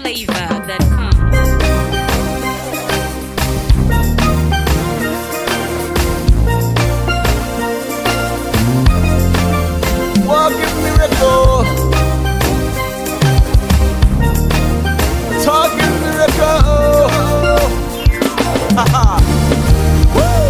NigerFlavor.com. Walking miracle, talking miracle. Woo!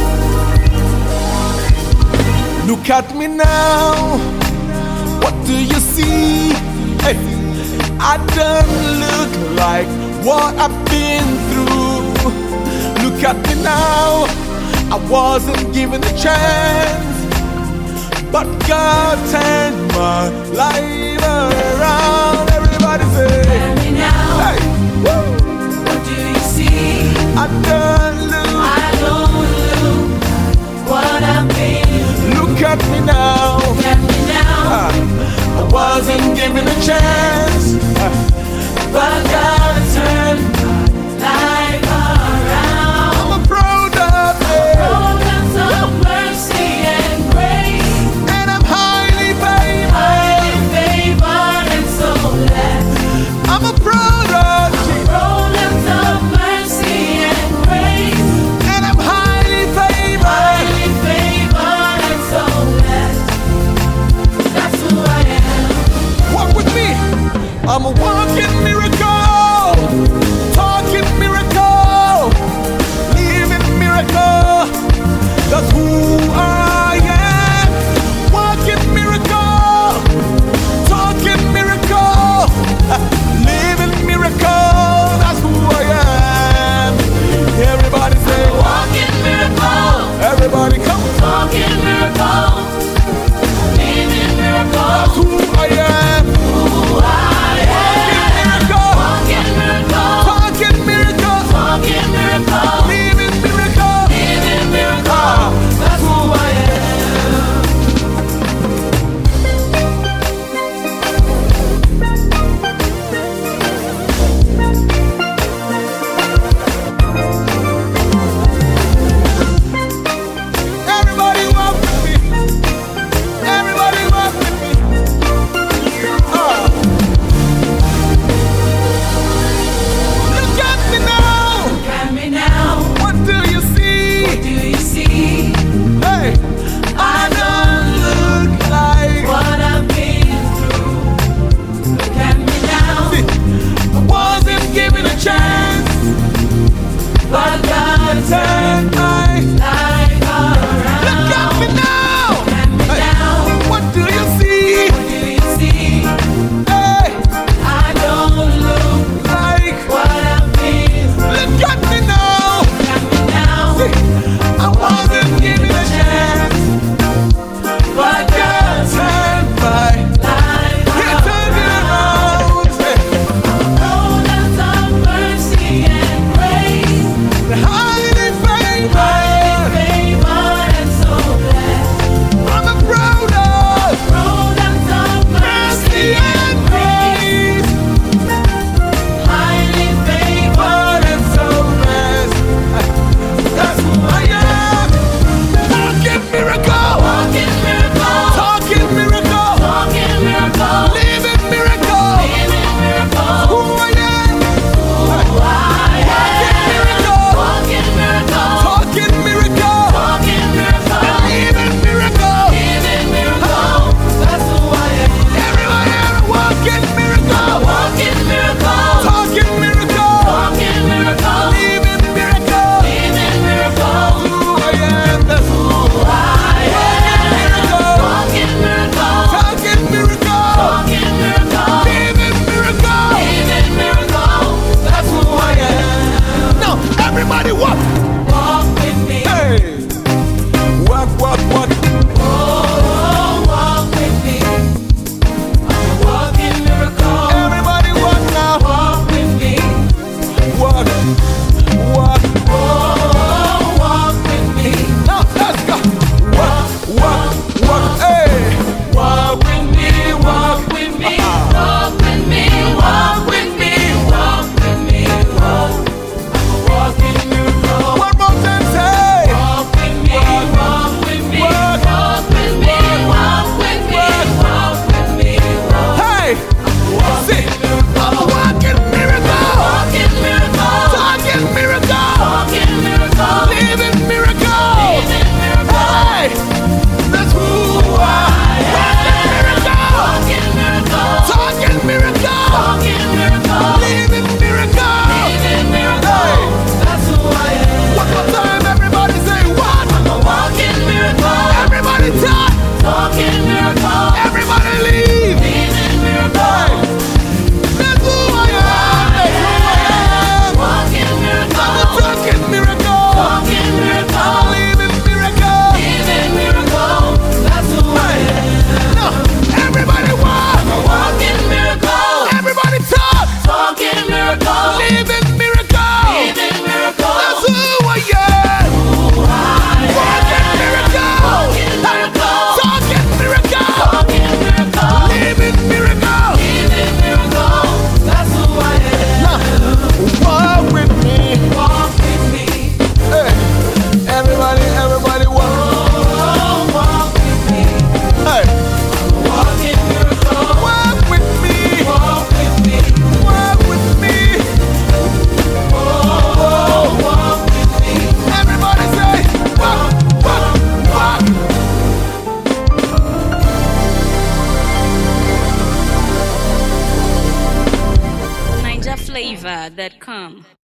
Look at me now. What do you see? Hey, I don't look like what I've been through. Look at me now. I wasn't given a chance, but God turned my life around. Everybody say, Tell me now, hey, woo. what do you see? I don't look. I don't look what I've been. Look at me now. Tell me now, I wasn't given a chance, but God turned my life around. I'm a product, Products of mercy and grace, and I'm highly favored. highly favored and so blessed. I'm a product, Products of mercy and grace, and I'm highly favored. highly favored and so blessed. That's who I am. Walk with me. I'm a walking miracle, talking miracle, living miracle. That's who I am. Walking miracle, talking miracle, living miracle. That's who I am. Everybody say, Walking miracle, everybody come. talking miracle, living miracle. That's who I am. Who I am. Walking miracle, Walking miracle, talking miracle, talking miracle, living miracle. living miracle. That's who I am. Everybody walk with me. Everybody walk with me. Look at me now. Look at me now. What do you see? Do you see Hey, I don't look like. what I've been through? Look at me now. I wasn't given a chance, But God and turned I. life around. Look at me now. Look at me now. What do you see? What do you see? Hey, I don't look like. what I've been through. Look at me now. Look at me now. I wasn't given a chance, But God turned my. life He turned it around. around. Hey, Products of mercy and grace, highly favored. favored and so blessed. I'm a product. Products of mercy and grace, highly favored. But it's so blessed. That's who I am. Walking miracle. Walking miracle, Talking miracle. talking miracle, Living miracle. living miracle. Who I am. Who I am. Walking miracle. Walking miracle, Talking that come.